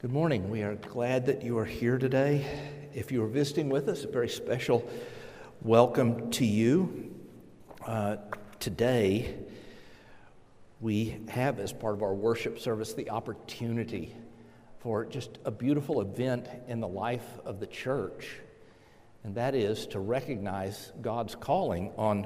Good morning. We are glad that you are here today. If you are visiting with us, a very special welcome to you. Today, we have, as part of our worship service, the opportunity for just a beautiful event in the life of the church, and that is to recognize God's calling on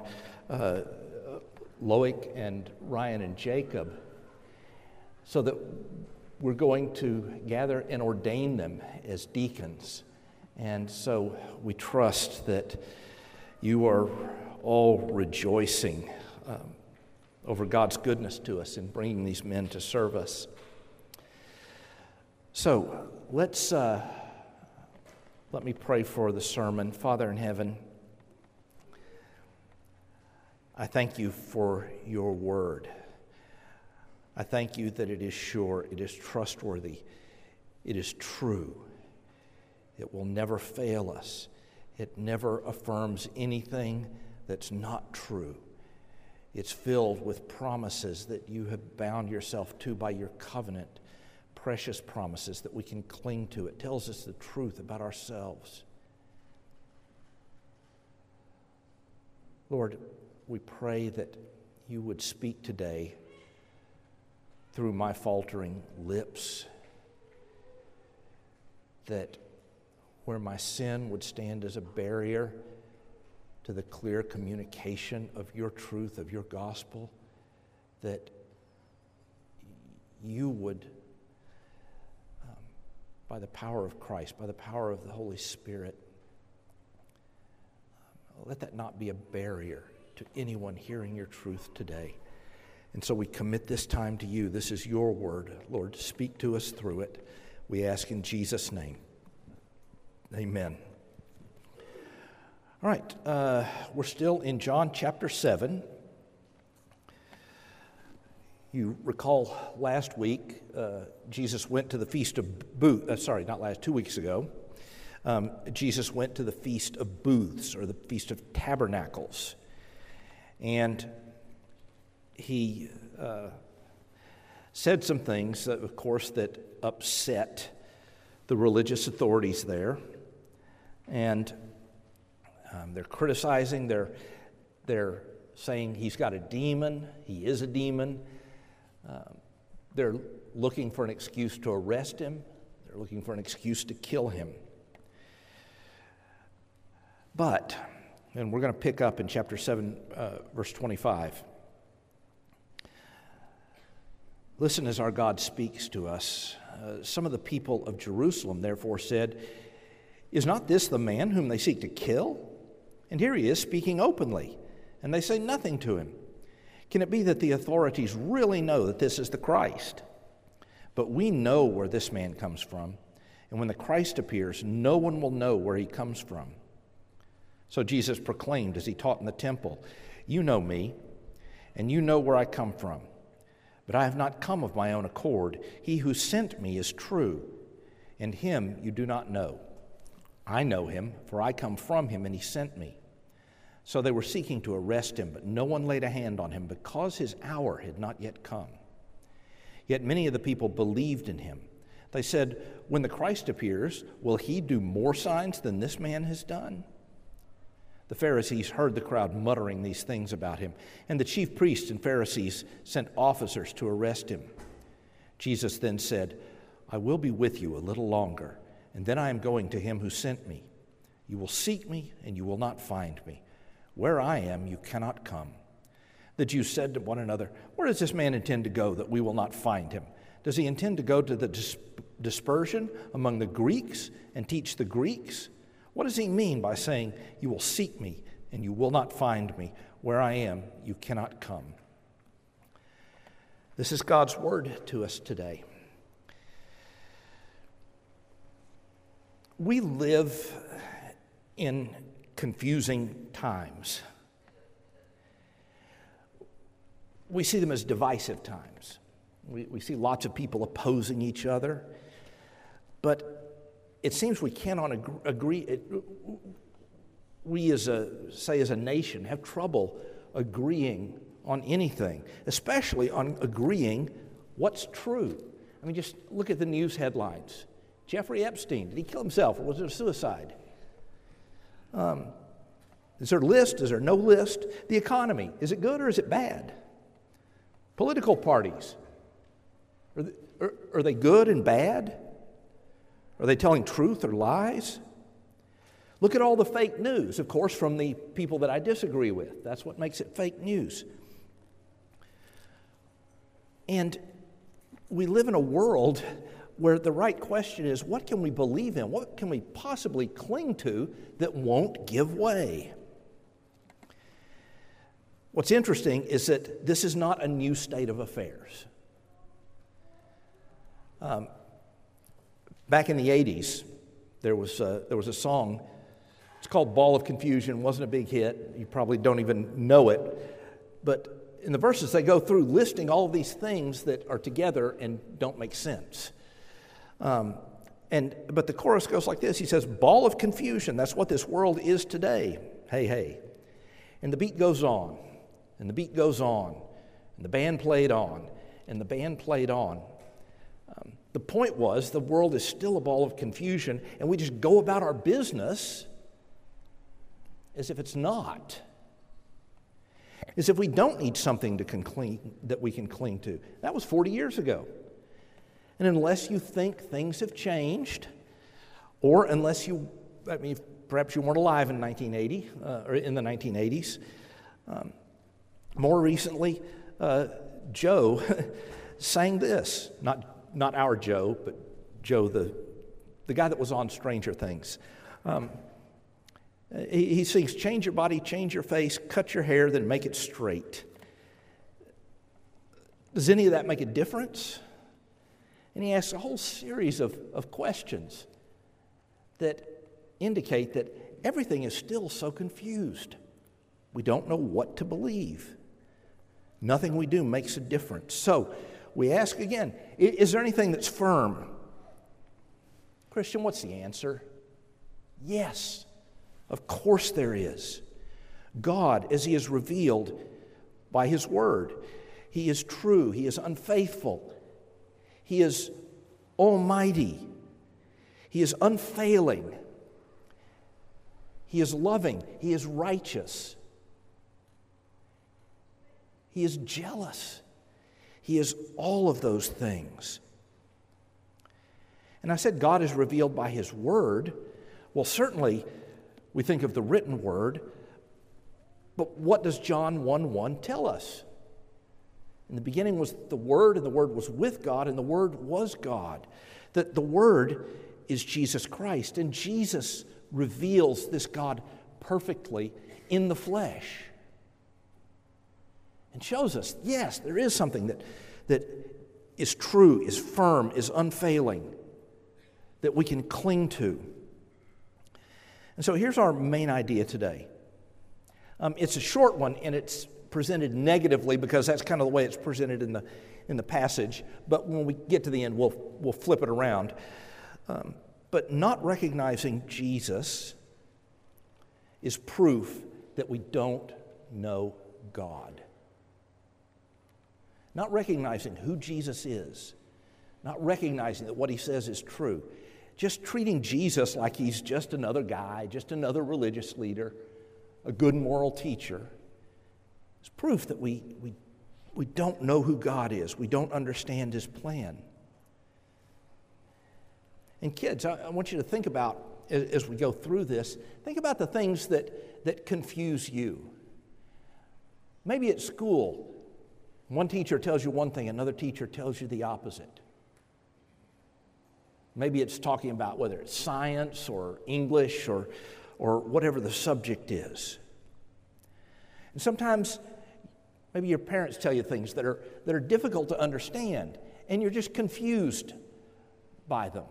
Loic and Ryan and Jacob, so that we're going to gather and ordain them as deacons. And so we trust that you are all rejoicing over God's goodness to us in bringing these men to serve us. So let me pray for the sermon. Father in heaven, I thank you for your word. I thank you that it is sure, it is trustworthy, it is true. It will never fail us. It never affirms anything that's not true. It's filled with promises that you have bound yourself to by your covenant, precious promises that we can cling to. It tells us the truth about ourselves. Lord, we pray that you would speak today through my faltering lips, that where my sin would stand as a barrier to the clear communication of your truth, of your gospel, that you would, by the power of Christ, by the power of the Holy Spirit, let that not be a barrier to anyone hearing your truth today. And so we commit this time to you. This is your word. Lord, speak to us through it. We ask in Jesus' name. Amen. All right, we're still in John chapter 7. You recall last week, Jesus went to the Feast of Booths. 2 weeks ago. Jesus went to the Feast of Booths, or the Feast of Tabernacles. And he said some things that, of course, that upset the religious authorities there. And they're criticizing, they're saying he's got a demon, he is a demon. They're looking for an excuse to arrest him. They're looking for an excuse to kill him. But, and we're going to pick up in chapter 7, verse 25. Listen as our God speaks to us. Some of the people of Jerusalem therefore said, "Is not this the man whom they seek to kill? And here he is speaking openly, and they say nothing to him. Can it be that the authorities really know that this is the Christ? But we know where this man comes from, and when the Christ appears, no one will know where he comes from." So Jesus proclaimed as he taught in the temple, "You know me, and you know where I come from. But I have not come of my own accord. He who sent me is true, and him you do not know. I know him, for I come from him, and he sent me." So they were seeking to arrest him, but no one laid a hand on him, because his hour had not yet come. Yet many of the people believed in him. They said, "When the Christ appears, will he do more signs than this man has done?" The Pharisees heard the crowd muttering these things about him, and the chief priests and Pharisees sent officers to arrest him. Jesus then said, "I will be with you a little longer, and then I am going to him who sent me. You will seek me, and you will not find me. Where I am, you cannot come." The Jews said to one another, "Where does this man intend to go that we will not find him? Does he intend to go to the dispersion among the Greeks and teach the Greeks? What does he mean by saying, 'You will seek me, and you will not find me. Where I am, you cannot come'?" This is God's word to us today. We live in confusing times. We see them as divisive times. We see lots of people opposing each other, but it seems we cannot agree. We as a nation have trouble agreeing on anything, especially on agreeing what's true. I mean, just look at the news headlines. Jeffrey Epstein, did he kill himself or was it a suicide? Is there a list? Is there no list? The economy, is it good or is it bad? Political parties, are they good and bad? Are they telling truth or lies? Look at all the fake news, of course, from the people that I disagree with. That's what makes it fake news. And we live in a world where the right question is, what can we believe in? What can we possibly cling to that won't give way? What's interesting is that this is not a new state of affairs. Back in the 80s, there was a song. It's called Ball of Confusion. It wasn't a big hit. You probably don't even know it. But in the verses, they go through listing all of these things that are together and don't make sense. But the chorus goes like this. He says, ball of confusion. That's what this world is today. Hey, hey. And the beat goes on. And the beat goes on. And the band played on. And the band played on. The point was the world is still a ball of confusion, and we just go about our business as if it's not. As if we don't need something that we can cling to. That was 40 years ago. And unless you think things have changed, or unless perhaps you weren't alive in 1980, or in the 1980s, more recently, Joe sang this, not our Joe, but Joe, the guy that was on Stranger Things. He sings, change your body, change your face, cut your hair, then make it straight. Does any of that make a difference? And he asks a whole series of questions that indicate that everything is still so confused. We don't know what to believe. Nothing we do makes a difference. So we ask again, is there anything that's firm? Christian, what's the answer? Yes, of course there is. God, as He is revealed by His Word, He is true, He is unfaithful, He is almighty, He is unfailing, He is loving, He is righteous, He is jealous. He is all of those things. And I said God is revealed by His Word. Well, certainly we think of the written Word, but what does John 1:1 tell us? In the beginning was the Word, and the Word was with God, and the Word was God. That the Word is Jesus Christ, and Jesus reveals this God perfectly in the flesh. And shows us, yes, there is something that is true, is firm, is unfailing, that we can cling to. And so here's our main idea today. It's a short one, and it's presented negatively because that's kind of the way it's presented in the passage. But when we get to the end, we'll flip it around. But not recognizing Jesus is proof that we don't know God. Not recognizing who Jesus is, not recognizing that what He says is true, just treating Jesus like He's just another guy, just another religious leader, a good moral teacher, is proof that we don't know who God is. We don't understand His plan. And kids, I want you to think about, as we go through this, think about the things that confuse you. Maybe at school, one teacher tells you one thing, another teacher tells you the opposite. Maybe it's talking about whether it's science or English or whatever the subject is. And sometimes maybe your parents tell you things that are difficult to understand, and you're just confused by them.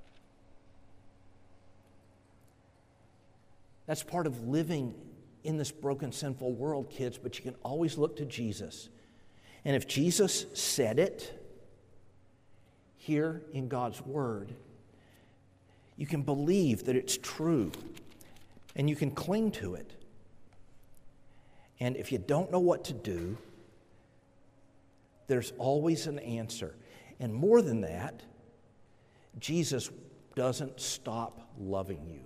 That's part of living in this broken, sinful world, kids, but you can always look to Jesus. And if Jesus said it here in God's Word, you can believe that it's true, and you can cling to it. And if you don't know what to do, there's always an answer. And more than that, Jesus doesn't stop loving you.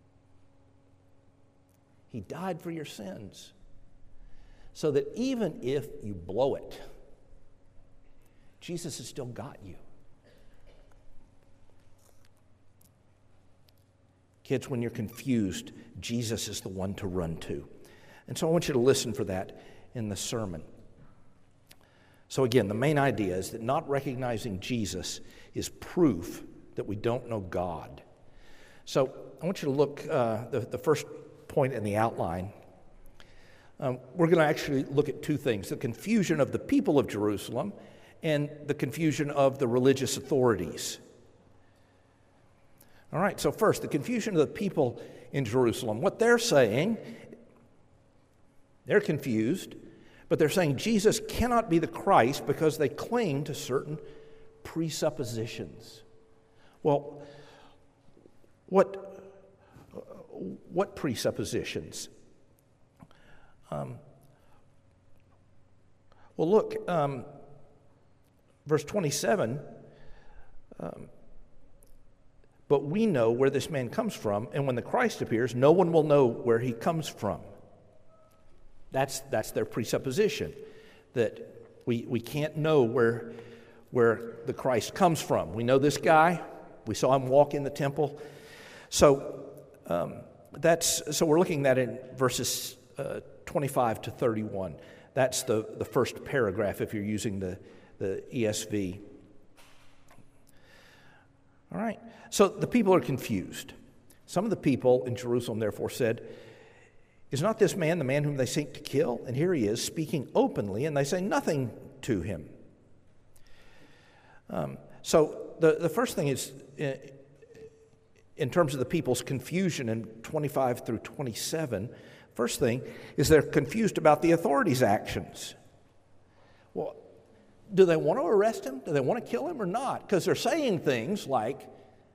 He died for your sins, so that even if you blow it, Jesus has still got you. Kids, when you're confused, Jesus is the one to run to. And so I want you to listen for that in the sermon. So again, the main idea is that not recognizing Jesus is proof that we don't know God. So I want you to look, the first point in the outline. We're going to actually look at two things: the confusion of the people of Jerusalem and the confusion of the religious authorities. All right, so first, the confusion of the people in Jerusalem. What they're saying, they're confused, but they're saying Jesus cannot be the Christ because they cling to certain presuppositions. Well, what presuppositions? Well, look, verse 27, but we know where this man comes from, and when the Christ appears, no one will know where he comes from. That's their presupposition, that we can't know where the Christ comes from. We know this guy. We saw him walk in the temple. So we're looking at in verses 25 to 31. That's the first paragraph if you're using the ESV. All right. So the people are confused. Some of the people in Jerusalem therefore said, "Is not this man the man whom they seek to kill? And here he is speaking openly, and they say nothing to him." So the first thing is, in terms of the people's confusion in 25 through 27, first thing is they're confused about the authorities' actions. Well, do they want to arrest him? Do they want to kill him or not? Because they're saying things like,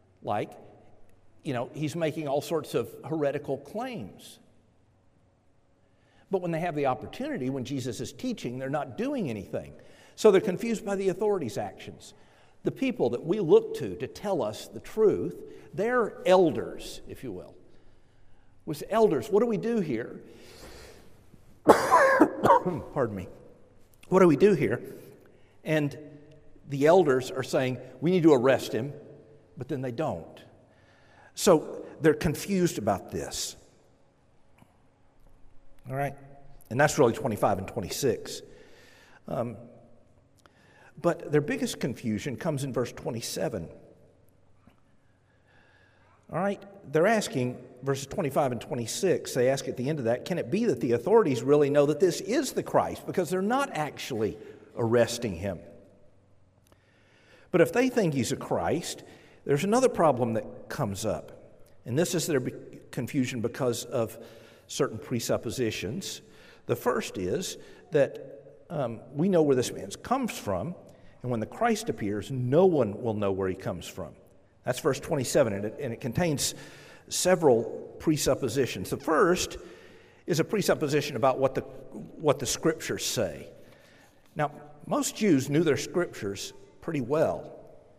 he's making all sorts of heretical claims. But when they have the opportunity, when Jesus is teaching, they're not doing anything. So they're confused by the authorities' actions. The people that we look to tell us the truth, they're elders, if you will. With elders, what do we do here? Pardon me. What do we do here? And the elders are saying, we need to arrest him, but then they don't. So they're confused about this. All right? And that's really 25 and 26. But their biggest confusion comes in verse 27. All right? They're asking, verses 25 and 26, they ask at the end of that, can it be that the authorities really know that this is the Christ? Because they're not actually arresting him. But if they think he's a Christ, there's another problem that comes up. And this is their confusion because of certain presuppositions. The first is that we know where this man comes from, and when the Christ appears, no one will know where he comes from. That's verse 27, and it contains several presuppositions. The first is a presupposition about what the Scriptures say. Now, most Jews knew their Scriptures pretty well.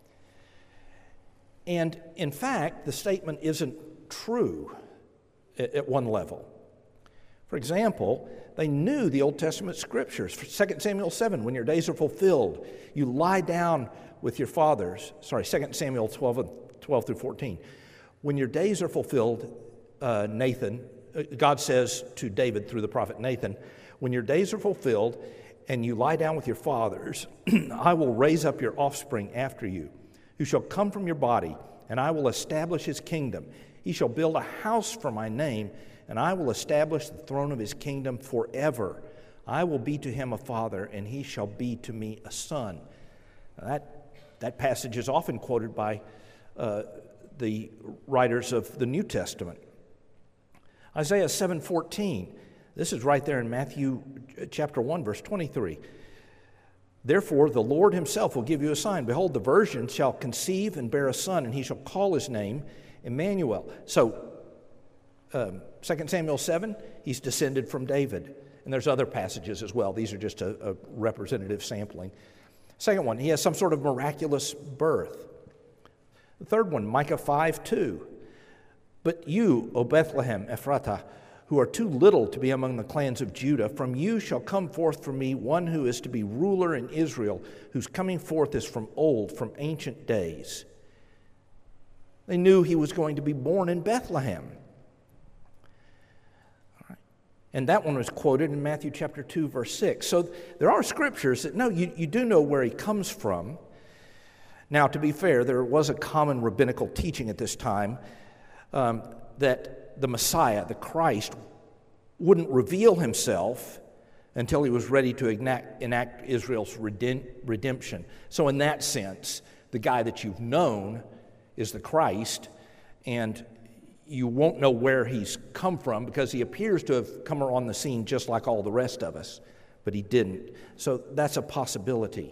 And in fact, the statement isn't true at one level. For example, they knew the Old Testament Scriptures. 2 Samuel 7, when your days are fulfilled, you lie down with your fathers. 2 Samuel 12 through 14. When your days are fulfilled, God says to David through the prophet Nathan, when your days are fulfilled and you lie down with your fathers, I will raise up your offspring after you, who shall come from your body, and I will establish his kingdom. He shall build a house for my name, and I will establish the throne of his kingdom forever. I will be to him a father, and he shall be to me a son. Now that passage is often quoted by the writers of the New Testament. Isaiah 7:14. This is right there in Matthew chapter 1, verse 23. Therefore, the Lord himself will give you a sign. Behold, the virgin shall conceive and bear a son, and he shall call his name Emmanuel. So, 2 Samuel 7, he's descended from David. And there's other passages as well. These are just a representative sampling. Second one, he has some sort of miraculous birth. The third one, Micah 5:2. But you, O Bethlehem Ephratah, who are too little to be among the clans of Judah, from you shall come forth for me one who is to be ruler in Israel, whose coming forth is from old, from ancient days. They knew he was going to be born in Bethlehem. And that one was quoted in Matthew chapter 2, verse 6. So there are scriptures that, no, you do know where he comes from. Now, to be fair, there was a common rabbinical teaching at this time that the Messiah, the Christ, wouldn't reveal himself until he was ready to enact Israel's redemption. So in that sense, the guy that you've known is the Christ, and you won't know where he's come from because he appears to have come on the scene just like all the rest of us, but he didn't. So that's a possibility.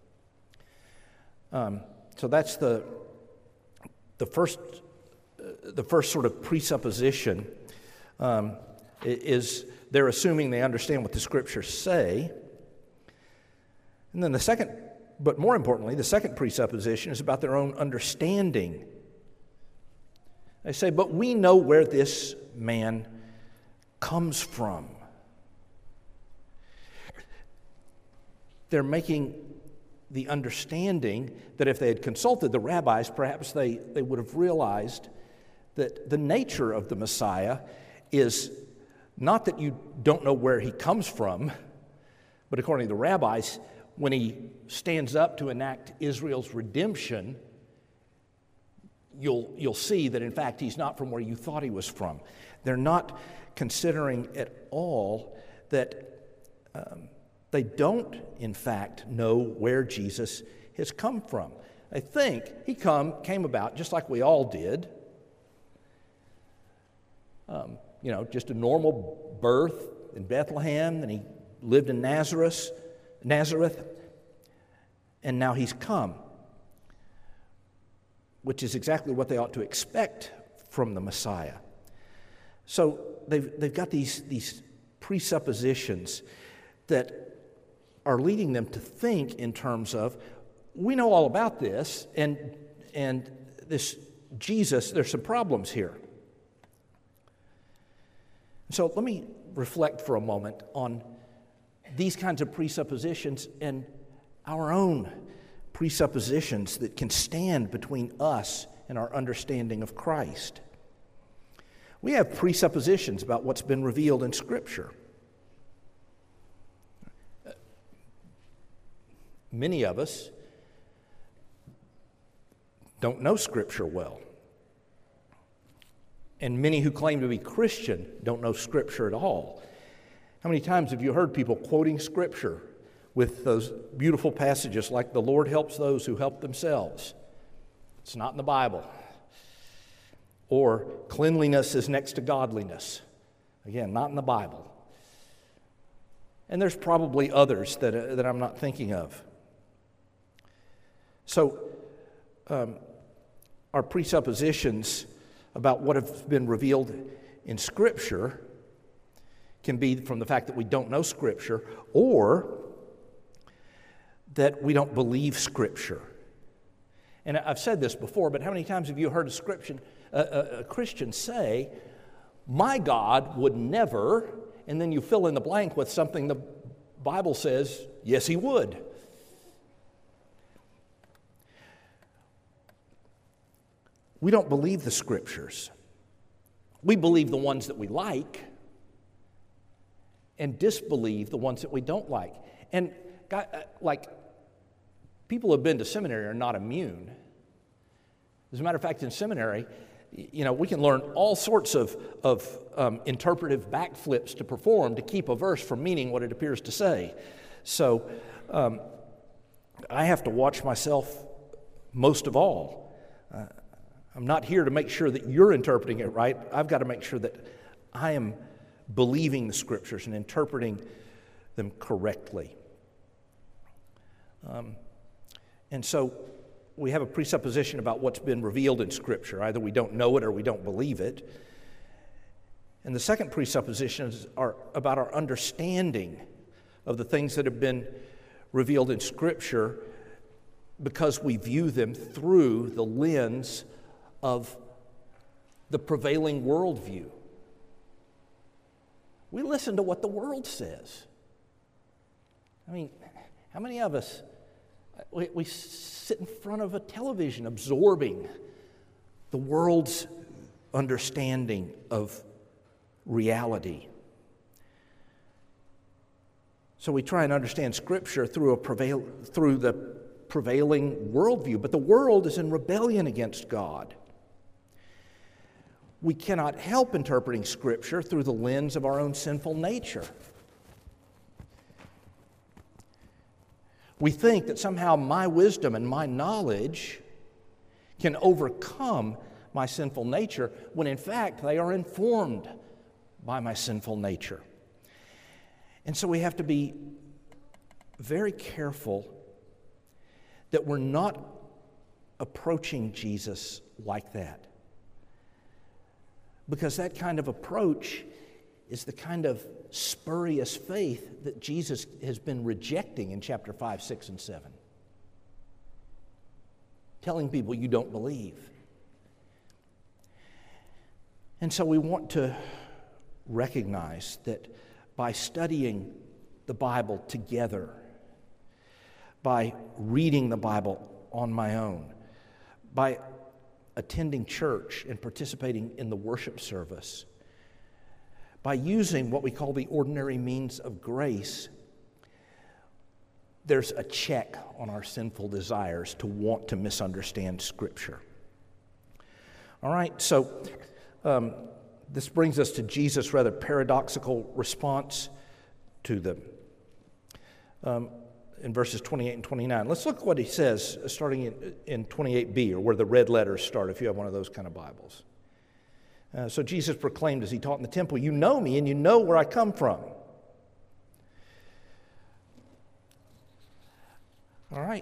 So that's the first sort of presupposition is they're assuming they understand what the scriptures say. And then the second, but more importantly, the second presupposition is about their own understanding. They say, but we know where this man comes from. They're making the understanding that if they had consulted the rabbis, perhaps they would have realized that the nature of the Messiah is not that you don't know where he comes from, but according to the rabbis, when he stands up to enact Israel's redemption, you'll see that in fact he's not from where you thought he was from. They're not considering at all that they don't in fact know where Jesus has come from. They think he came about just like we all did. Just a normal birth in Bethlehem, and he lived in Nazareth, and now he's come, which is exactly what they ought to expect from the Messiah. So they've got these presuppositions that are leading them to think in terms of, we know all about this, and this Jesus, there's some problems here. So let me reflect for a moment on these kinds of presuppositions and our own presuppositions that can stand between us and our understanding of Christ. We have presuppositions about what's been revealed in Scripture. Many of us don't know Scripture well. And many who claim to be Christian don't know Scripture at all. How many times have you heard people quoting Scripture with those beautiful passages like, the Lord helps those who help themselves? It's not in the Bible. Or, cleanliness is next to godliness. Again, not in the Bible. And there's probably others that I'm not thinking of. So, our presuppositions about what has been revealed in Scripture can be from the fact that we don't know Scripture, or that we don't believe Scripture. And I've said this before, but how many times have you heard a Christian say, my God would never, and then you fill in the blank with something the Bible says, yes, he would. We don't believe the Scriptures. We believe the ones that we like and disbelieve the ones that we don't like. And people who have been to seminary are not immune. As a matter of fact, in seminary, we can learn all sorts of interpretive backflips to perform to keep a verse from meaning what it appears to say. So I have to watch myself most of all. I'm not here to make sure that you're interpreting it right. I've got to make sure that I am believing the Scriptures and interpreting them correctly. And so we have a presupposition about what's been revealed in Scripture. Either we don't know it or we don't believe it. And the second presuppositions are about our understanding of the things that have been revealed in Scripture because we view them through the lens of the prevailing worldview. We listen to what the world says. I mean, how many of us, we sit in front of a television absorbing the world's understanding of reality? So we try and understand Scripture through the prevailing worldview, but the world is in rebellion against God. We cannot help interpreting Scripture through the lens of our own sinful nature. We think that somehow my wisdom and my knowledge can overcome my sinful nature, when in fact they are informed by my sinful nature. And so we have to be very careful that we're not approaching Jesus like that. Because that kind of approach is the kind of spurious faith that Jesus has been rejecting in chapter 5, 6, and 7. Telling people you don't believe. And so we want to recognize that by studying the Bible together, by reading the Bible on my own, by attending church and participating in the worship service, by using what we call the ordinary means of grace, there's a check on our sinful desires to want to misunderstand Scripture. All right, so this brings us to Jesus' rather paradoxical response to them. In verses 28 and 29. Let's look at what he says starting in 28b, or where the red letters start if you have one of those kind of Bibles. So Jesus proclaimed as he taught in the temple, "You know me and you know where I come from." All right.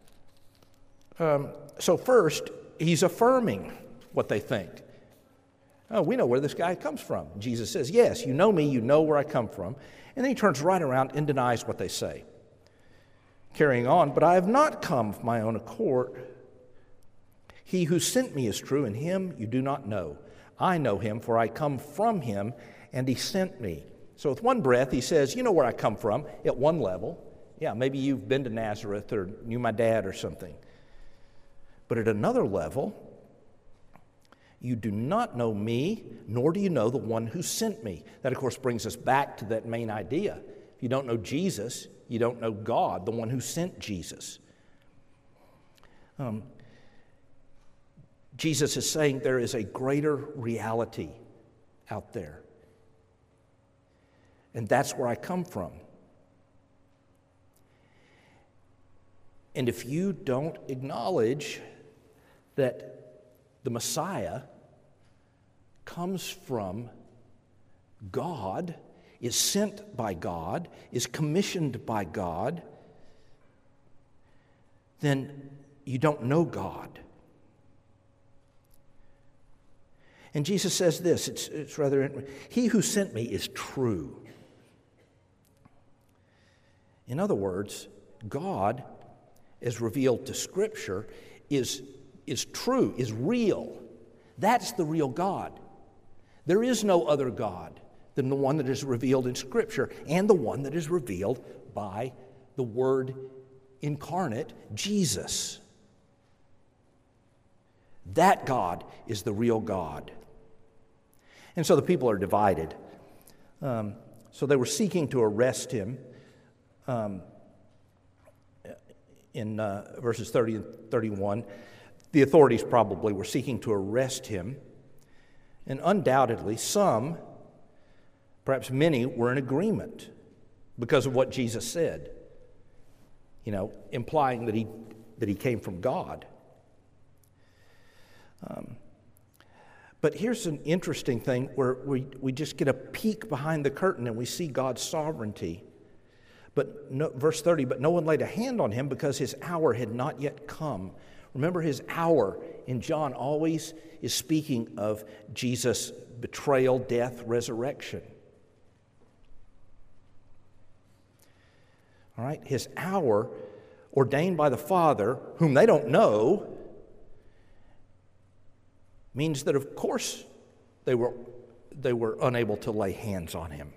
So first, he's affirming what they think. Oh, we know where this guy comes from. Jesus says, yes, you know me, you know where I come from. And then he turns right around and denies what they say. Carrying on, "But I have not come of my own accord. He who sent me is true, and him you do not know. I know him, for I come from him, and he sent me." So with one breath, he says, you know where I come from, at one level. Yeah, maybe you've been to Nazareth or knew my dad or something. But at another level, you do not know me, nor do you know the one who sent me. That, of course, brings us back to that main idea. If you don't know Jesus, you don't know God, the one who sent Jesus. Jesus is saying there is a greater reality out there. And that's where I come from. And if you don't acknowledge that the Messiah comes from God, is sent by God, is commissioned by God, then you don't know God. And Jesus says this, it's rather, "He who sent me is true." In other words, God, as revealed to Scripture, is true, is real. That's the real God. There is no other God than the one that is revealed in Scripture and the one that is revealed by the Word incarnate, Jesus. That God is the real God. And so the people are divided. So they were seeking to arrest him. In verses 30 and 31, the authorities probably were seeking to arrest him. And undoubtedly, some, perhaps many, were in agreement because of what Jesus said, implying that he came from God. But here's an interesting thing where we just get a peek behind the curtain and we see God's sovereignty. But verse 30, "But no one laid a hand on him because his hour had not yet come." Remember, his hour in John always is speaking of Jesus' betrayal, death, resurrection. all right, his hour ordained by the Father, whom they don't know, means that, of course, they were unable to lay hands on him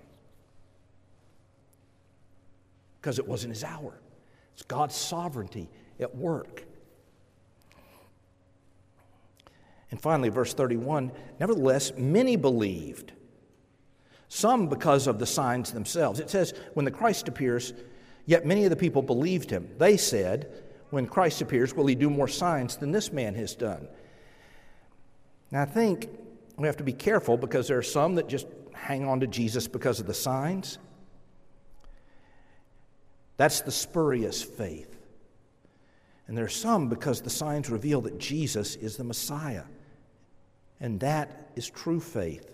because it wasn't his hour. It's God's sovereignty at work. And finally, verse 31, nevertheless, many believed, some because of the signs themselves. It says, when the Christ appears, yet many of the people believed him. They said, when Christ appears, will he do more signs than this man has done? Now, I think we have to be careful because there are some that just hang on to Jesus because of the signs. That's the spurious faith. And there are some because the signs reveal that Jesus is the Messiah. And that is true faith.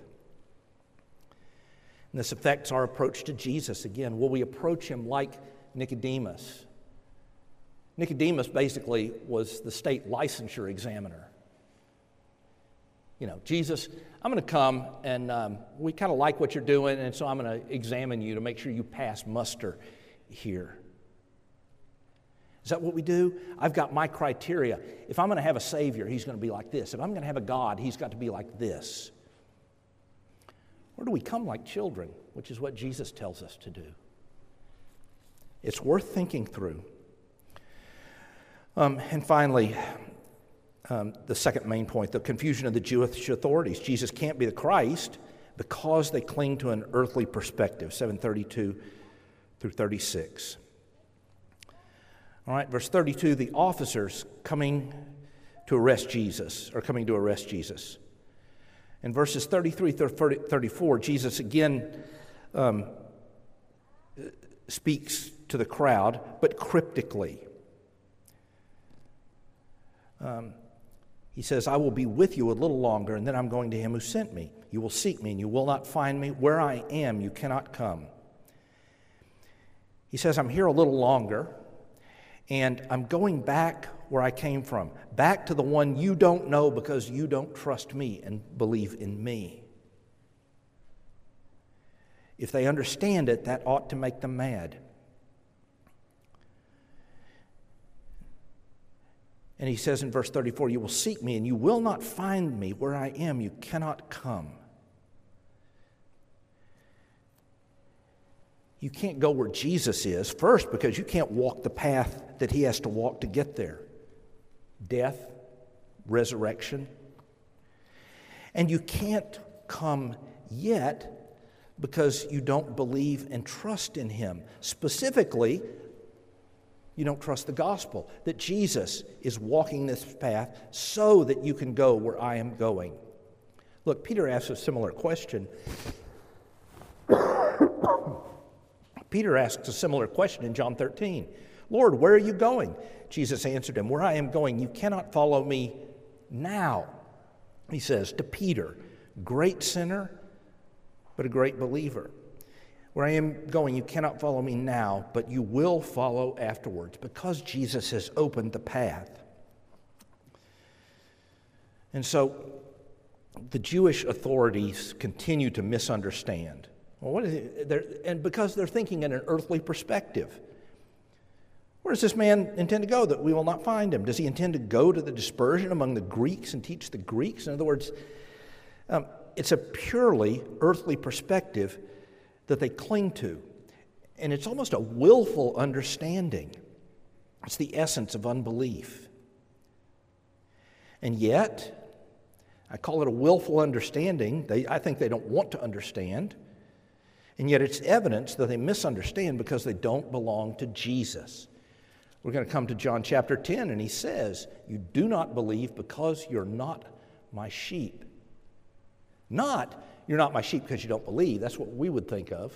And this affects our approach to Jesus. Again, will we approach him like Nicodemus? Nicodemus basically was the state licensure examiner. You know, Jesus, I'm going to come and we kind of like what you're doing, and so I'm going to examine you to make sure you pass muster here. Is that what we do? I've got my criteria. If I'm going to have a Savior, he's going to be like this. If I'm going to have a God, he's got to be like this. Or do we come like children, which is what Jesus tells us to do? It's worth thinking through. And finally, the second main point, the confusion of the Jewish authorities. Jesus can't be the Christ because they cling to an earthly perspective, 7:32 through 36. All right, verse 32, the officers coming to arrest Jesus. In verses 33 through 34, Jesus again speaks to the crowd, but cryptically. He says, I will be with you a little longer, and then I'm going to him who sent me. You will seek me, and you will not find me. Where I am, you cannot come. He says, I'm here a little longer, and I'm going back where I came from, back to the one you don't know because you don't trust me and believe in me. If they understand it, that ought to make them mad. And he says in verse 34, you will seek me and you will not find me. Where I am, you cannot come. You can't go where Jesus is, first, because you can't walk the path that he has to walk to get there. Death, resurrection. And you can't come yet because you don't believe and trust in him. Specifically, you don't trust the gospel, that Jesus is walking this path so that you can go where I am going. Look, Peter asks a similar question. Peter asks a similar question in John 13. Lord, where are you going? Jesus answered him, where I am going, you cannot follow me now. He says to Peter, great sinner, but a great believer. Where I am going, you cannot follow me now, but you will follow afterwards, because Jesus has opened the path. And so the Jewish authorities continue to misunderstand. Well, what is it? And because they're thinking in an earthly perspective. Where does this man intend to go that we will not find him? Does he intend to go to the dispersion among the Greeks and teach the Greeks? In other words, it's a purely earthly perspective that they cling to. And it's almost a willful understanding. It's the essence of unbelief. And yet, I call it a willful understanding. I think they don't want to understand. And yet it's evidence that they misunderstand because they don't belong to Jesus. We're going to come to John chapter 10, and he says, you do not believe because you're not my sheep. Not, you're not my sheep because you don't believe. That's what we would think of.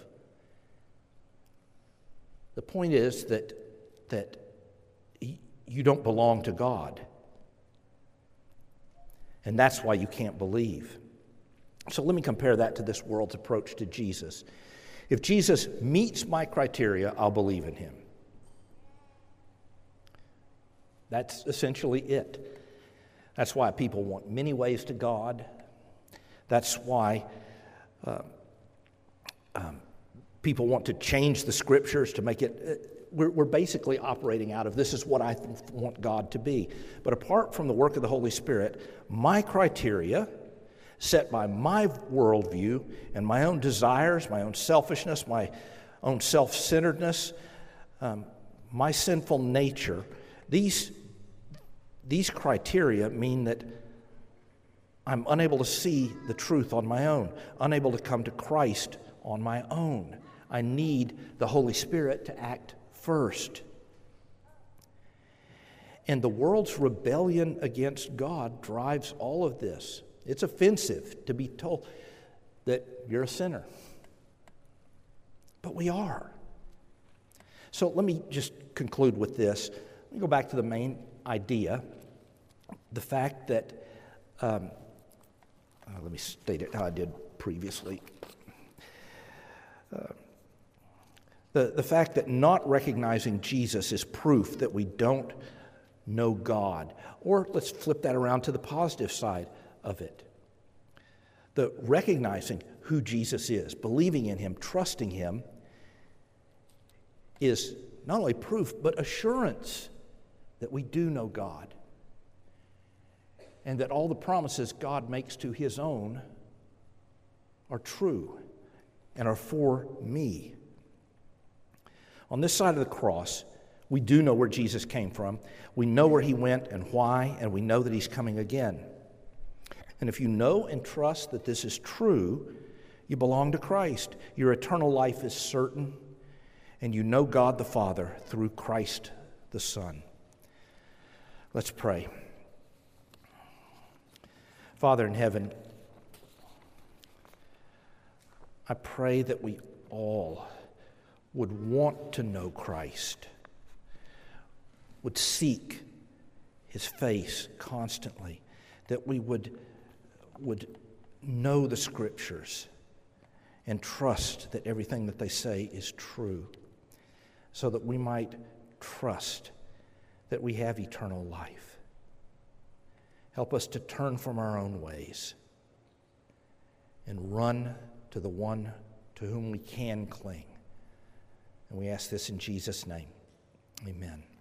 The point is that you don't belong to God. And that's why you can't believe. So let me compare that to this world's approach to Jesus. If Jesus meets my criteria, I'll believe in him. That's essentially it. That's why people want many ways to God. That's why people want to change the scriptures to make it we're basically operating out of this is what I want God to be. But apart from the work of the Holy Spirit, my criteria, set by my worldview and my own desires, my own selfishness, my own self-centeredness, my sinful nature, these criteria mean that I'm unable to see the truth on my own, unable to come to Christ on my own. I need the Holy Spirit to act first. And the world's rebellion against God drives all of this. It's offensive to be told that you're a sinner. But we are. So let me just conclude with this. Let me go back to the main idea. The fact that, let me state it how I did previously. The fact that not recognizing Jesus is proof that we don't know God. Or let's flip that around to the positive side of it. The recognizing who Jesus is, believing in Him, trusting Him, is not only proof, but assurance that we do know God. And that all the promises God makes to His own are true and are for me. On this side of the cross, we do know where Jesus came from. We know where He went and why, and we know that He's coming again. And if you know and trust that this is true, you belong to Christ. Your eternal life is certain, and you know God the Father through Christ the Son. Let's pray. Father in heaven, I pray that we all would want to know Christ, would seek His face constantly, that we would know the Scriptures and trust that everything that they say is true, so that we might trust that we have eternal life. Help us to turn from our own ways and run to the one to whom we can cling. And we ask this in Jesus' name. Amen.